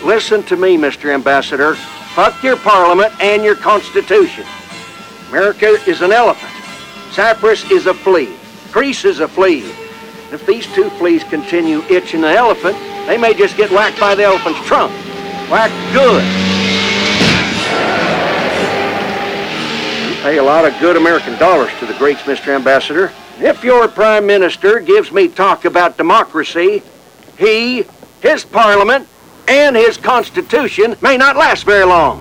Listen to me, Mr. Ambassador. Fuck your parliament and your constitution. America is an elephant. Cyprus is a flea. Greece is a flea. If these two fleas continue itching the elephant, they may just get whacked by the elephant's trunk. Whacked good. You pay a lot of good American dollars to the Greeks, Mr. Ambassador. If your prime minister gives me talk about democracy, he, his parliament, and his constitution may not last very long.